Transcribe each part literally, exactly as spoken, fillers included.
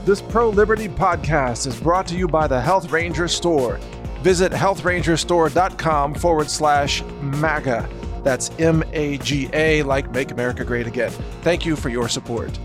This Pro-Liberty podcast is brought to you by the Health Ranger Store. Visit healthrangerstore.com forward slash MAGA. That's M A G A, like Make America Great Again. Thank you for your support.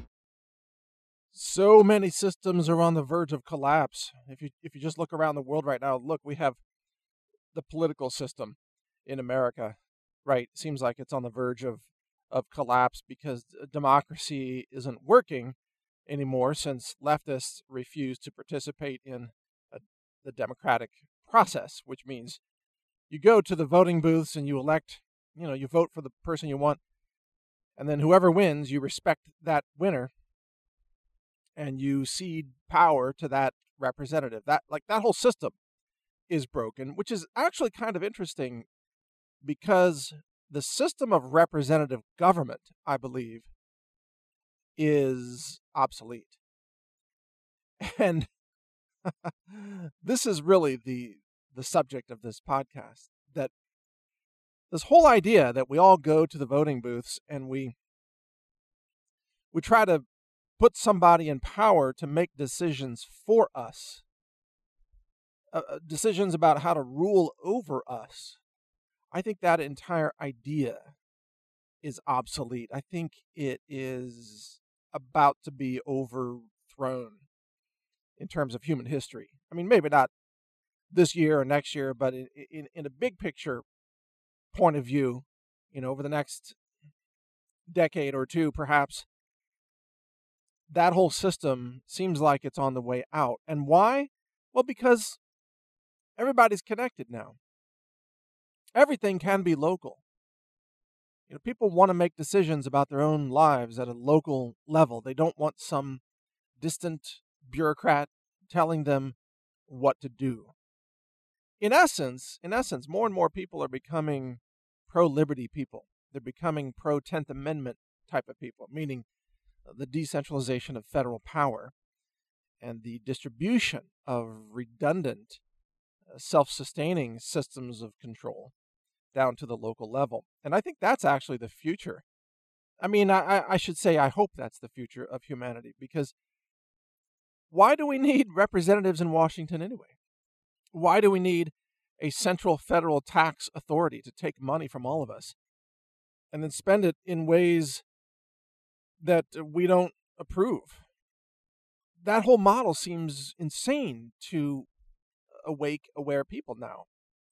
So many systems are on the verge of collapse. If you if you just look around the world right now, look, we have the political system in America, right? Seems like it's on the verge of, of collapse because democracy isn't working anymore since leftists refuse to participate in a, the democratic process, which means you go to the voting booths and you elect, you know, you vote for the person you want, and then whoever wins, you respect that winner, and you cede power to that representative. That like that whole system is broken, which is actually kind of interesting because the system of representative government, I believe, is obsolete. And this is really the the subject of this podcast, that this whole idea that we all go to the voting booths and we we try to put somebody in power to make decisions for us, uh, decisions about how to rule over us. I think that entire idea is obsolete. I think it is about to be overthrown in terms of human history. I mean, maybe not this year or next year, but in, in, in a big picture point of view, you know, over the next decade or two, perhaps, that whole system seems like it's on the way out. And why? Well, because everybody's connected now. Everything can be local. You know, people want to make decisions about their own lives at a local level. They don't want some distant bureaucrat telling them what to do. In essence, in essence, more and more people are becoming pro-liberty people. They're becoming pro-tenth Amendment type of people, meaning the decentralization of federal power and the distribution of redundant, uh, self-sustaining systems of control down to the local level. And I think that's actually the future. I mean, I, I should say I hope that's the future of humanity, because why do we need representatives in Washington anyway? Why do we need a central federal tax authority to take money from all of us and then spend it in ways that we don't approve? That whole model seems insane to awake, aware people now.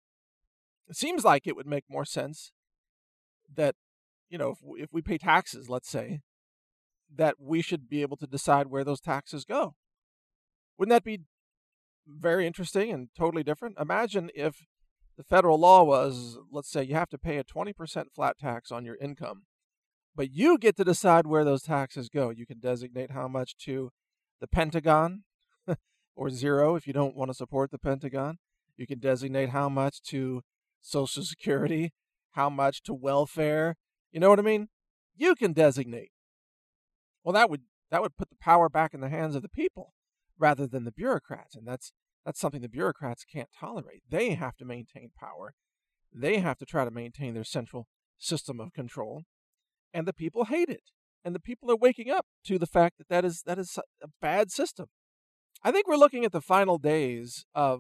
It seems like it would make more sense that, you know, if we, if we pay taxes, let's say, that we should be able to decide where those taxes go. Wouldn't that be very interesting and totally different? Imagine if the federal law was, let's say, you have to pay a twenty percent flat tax on your income, but you get to decide where those taxes go. You can designate how much to the Pentagon or zero if you don't want to support the Pentagon. You can designate how much to Social Security, how much to welfare. You know what I mean? You can designate. Well, that would that would put the power back in the hands of the people rather than the bureaucrats, and that's that's something the bureaucrats can't tolerate. They have to maintain power. They have to try to maintain their central system of control, and the people hate it. And the people are waking up to the fact that that is that is a bad system. I think we're looking at the final days of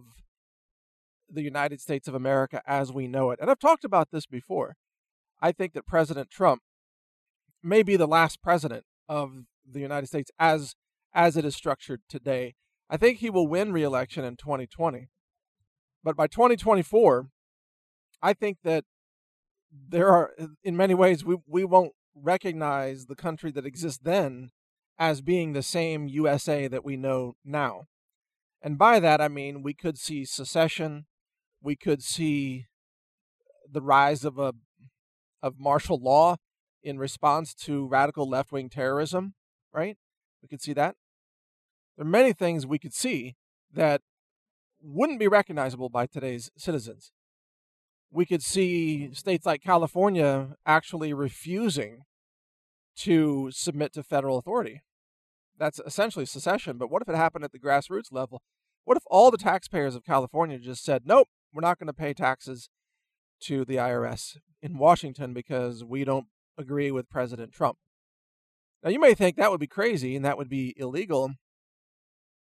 the United States of America as we know it. And I've talked about this before. I think that President Trump may be the last president of the United States as as it is structured today. I think he will win re-election in twenty twenty. But by twenty twenty-four, I think that there are, in many ways, we, we won't recognize the country that exists then as being the same U S A that we know now. And by that, I mean we could see secession. We could see the rise of a of martial law in response to radical left-wing terrorism, right? We could see that. There are many things we could see that wouldn't be recognizable by today's citizens. We could see states like California actually refusing to submit to federal authority. That's essentially secession. But what if it happened at the grassroots level? What if all the taxpayers of California just said, nope, we're not going to pay taxes to the I R S in Washington because we don't agree with President Trump? Now, you may think that would be crazy and that would be illegal,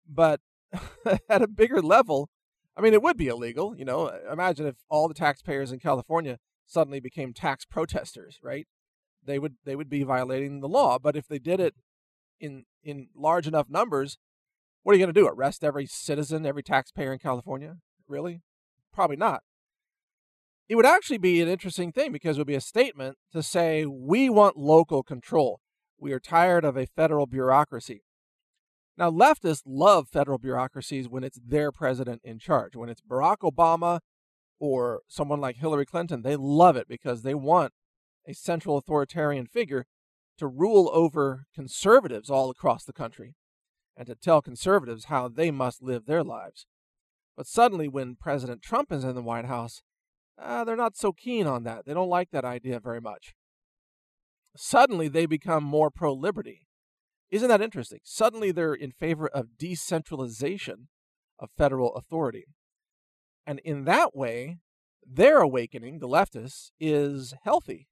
But at a bigger level, I mean, it would be illegal. You know, imagine if all the taxpayers in California suddenly became tax protesters, right? They would they would be violating the law. But if they did it in in large enough numbers, what are you going to do? Arrest every citizen, every taxpayer in California? Really? Probably not. It would actually be an interesting thing because it would be a statement to say, we want local control. We are tired of a federal bureaucracy. Now, leftists love federal bureaucracies when it's their president in charge. When it's Barack Obama or someone like Hillary Clinton, they love it because they want a central authoritarian figure to rule over conservatives all across the country and to tell conservatives how they must live their lives. But suddenly, when President Trump is in the White House, uh, they're not so keen on that. They don't like that idea very much. Suddenly, they become more pro-liberty. Isn't that interesting? Suddenly, they're in favor of decentralization of federal authority. And in that way, their awakening, the leftists, is healthy.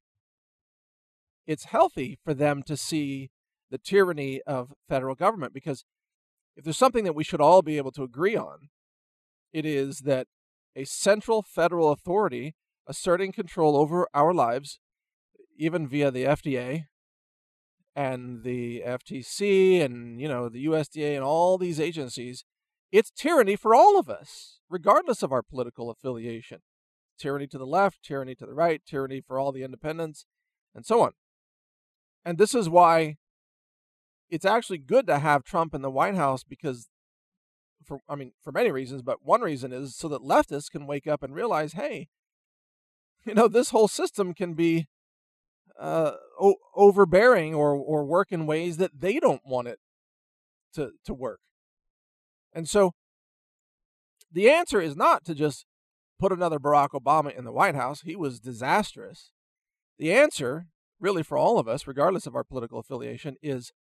It's healthy for them to see the tyranny of federal government, because if there's something that we should all be able to agree on, it is that a central federal authority asserting control over our lives, even via the F D A and the F T C and, you know, the U S D A and all these agencies, it's tyranny for all of us, regardless of our political affiliation. Tyranny to the left, tyranny to the right, tyranny for all the independents, and so on. And this is why it's actually good to have Trump in the White House, because, for I mean, for many reasons, but one reason is so that leftists can wake up and realize, hey, you know, this whole system can be uh, o- overbearing or or work in ways that they don't want it to to work. And so the answer is not to just put another Barack Obama in the White House. He was disastrous. The answer, really, for all of us, regardless of our political affiliation, is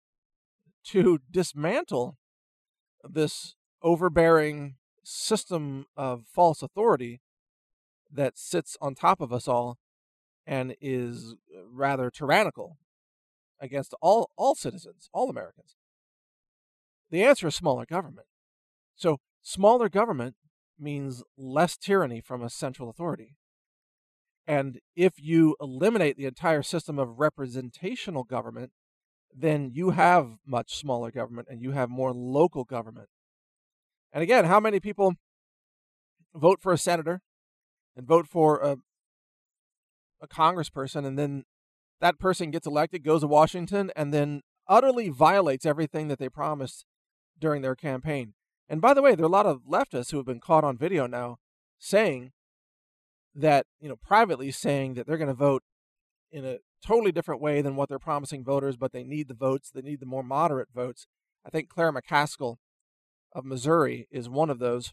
to dismantle this overbearing system of false authority that sits on top of us all and is rather tyrannical against all, all citizens, all Americans. The answer is smaller government. So smaller government means less tyranny from a central authority. And if you eliminate the entire system of representational government, then you have much smaller government and you have more local government. And again, how many people vote for a senator and vote for a, a congressperson, and then that person gets elected, goes to Washington, and then utterly violates everything that they promised during their campaign? And by the way, there are a lot of leftists who have been caught on video now saying that, you know, privately saying that they're going to vote in a totally different way than what they're promising voters, but they need the votes. They need the more moderate votes. I think Claire McCaskill of Missouri is one of those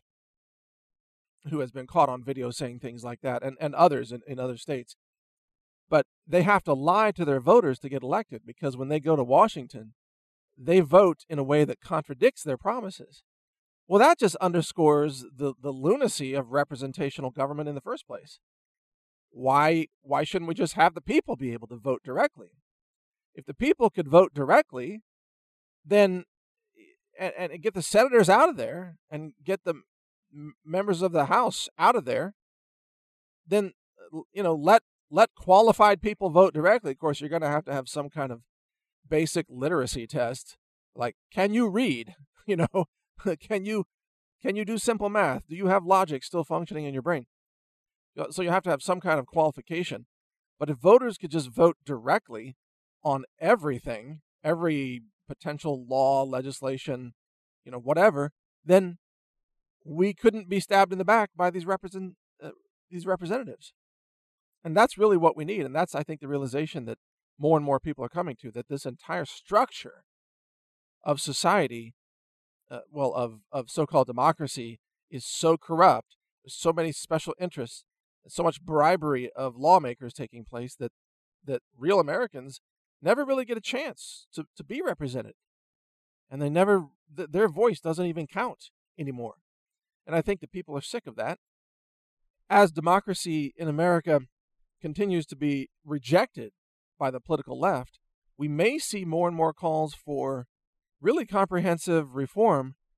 who has been caught on video saying things like that, and, and others in, in other states. But they have to lie to their voters to get elected, because when they go to Washington, they vote in a way that contradicts their promises. Well, that just underscores the, the lunacy of representational government in the first place. Why why shouldn't we just have the people be able to vote directly? If the people could vote directly, then and, and get the senators out of there and get the m- members of the House out of there, then, you know, let let qualified people vote directly. Of course, you're going to have to have some kind of basic literacy test, like, can you read? You know, can you can you do simple math? Do you have logic still functioning in your brain? So you have to have some kind of qualification. But if voters could just vote directly on everything, every potential law, legislation, you know, whatever, then we couldn't be stabbed in the back by these represent uh, these representatives. And that's really what we need. And that's, I think, the realization that more and more people are coming to, that this entire structure of society, uh, well, of, of so-called democracy, is so corrupt. There's so many special interests, so much bribery of lawmakers taking place that that real Americans never really get a chance to, to be represented. And they never, th- their voice doesn't even count anymore. And I think that people are sick of that. As democracy in America continues to be rejected by the political left, we may see more and more calls for really comprehensive reform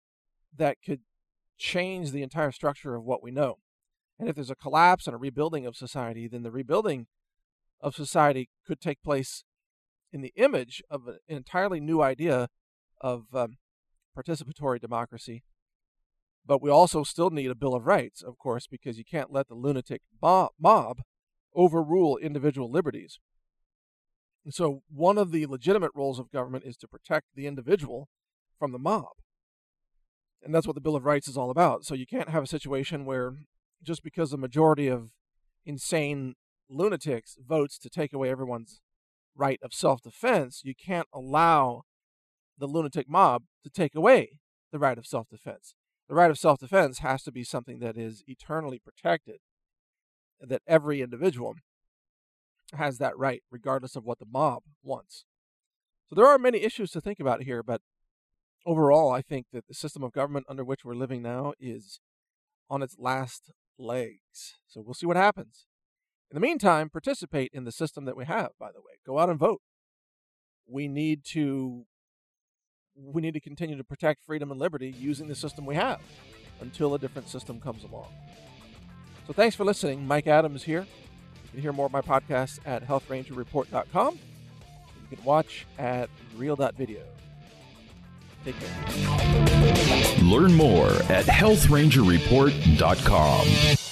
that could change the entire structure of what we know. And if there's a collapse and a rebuilding of society, then the rebuilding of society could take place in the image of an entirely new idea of um, participatory democracy. But we also still need a Bill of Rights, of course, because you can't let the lunatic mob, mob overrule individual liberties. And so one of the legitimate roles of government is to protect the individual from the mob. And that's what the Bill of Rights is all about. So you can't have a situation where just because the majority of insane lunatics votes to take away everyone's right of self-defense, you can't allow the lunatic mob to take away the right of self-defense. The right of self-defense has to be something that is eternally protected, that every individual has that right, regardless of what the mob wants. So there are many issues to think about here, but overall, I think that the system of government under which we're living now is on its last legs. So we'll see what happens. In the meantime, participate in the system that we have, by the way. Go out and vote. We need to we need to continue to protect freedom and liberty using the system we have until a different system comes along. So thanks for listening. Mike Adams here. You can hear more of my podcasts at health ranger report dot com. You can watch at real dot video. Take care. Learn more at health ranger report dot com.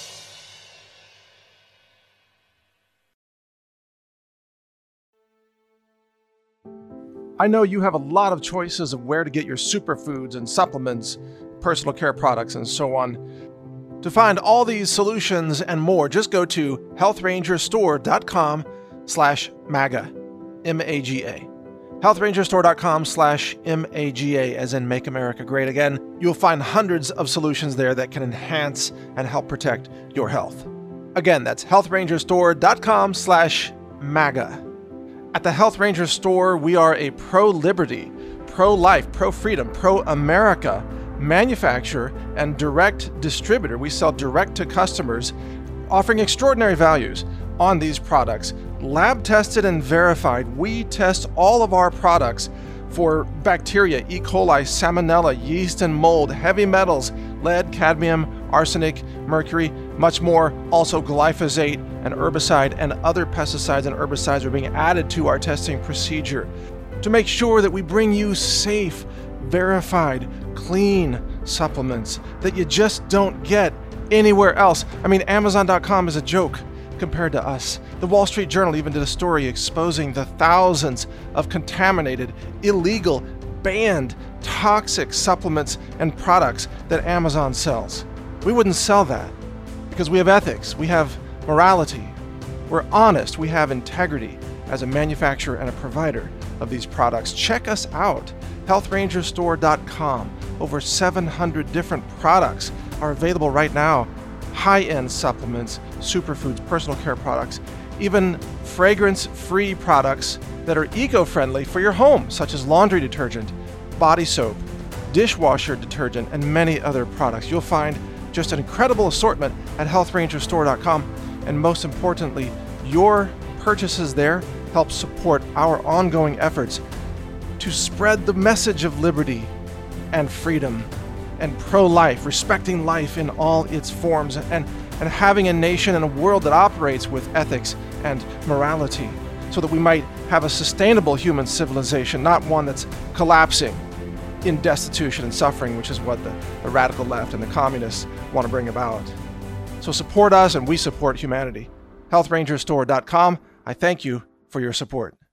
I know you have a lot of choices of where to get your superfoods and supplements, personal care products, and so on. To find all these solutions and more, just go to health ranger store dot com slash MAGA, M A G A. health ranger store dot com slash M A G A, as in Make America Great Again. You'll find hundreds of solutions there that can enhance and help protect your health. Again, that's health ranger store dot com slash MAGA. At the Health Ranger Store, we are a pro-liberty, pro-life, pro-freedom, pro-America manufacturer and direct distributor. We sell direct to customers, offering extraordinary values on these products. Lab tested and verified. We test all of our products for bacteria, E. coli, salmonella, yeast and mold, heavy metals, lead, cadmium, arsenic, mercury, much more. Also glyphosate, an herbicide, and other pesticides and herbicides are being added to our testing procedure to make sure that we bring you safe, verified, clean supplements that you just don't get anywhere else. I mean, Amazon dot com is a joke compared to us. The Wall Street Journal even did a story exposing the thousands of contaminated, illegal, banned, toxic supplements and products that Amazon sells. We wouldn't sell that because we have ethics, we have morality, we're honest, we have integrity as a manufacturer and a provider of these products. Check us out, health ranger store dot com. Over seven hundred different products are available right now. High-end supplements, superfoods, personal care products, even fragrance-free products that are eco-friendly for your home, such as laundry detergent, body soap, dishwasher detergent, and many other products. You'll find just an incredible assortment at health ranger store dot com, and most importantly, your purchases there help support our ongoing efforts to spread the message of liberty and freedom and pro-life, respecting life in all its forms, and, and having a nation and a world that operates with ethics and morality so that we might have a sustainable human civilization, not one that's collapsing in destitution and suffering, which is what the, the radical left and the communists want to bring about. So support us and we support humanity. health ranger store dot com. I thank you for your support.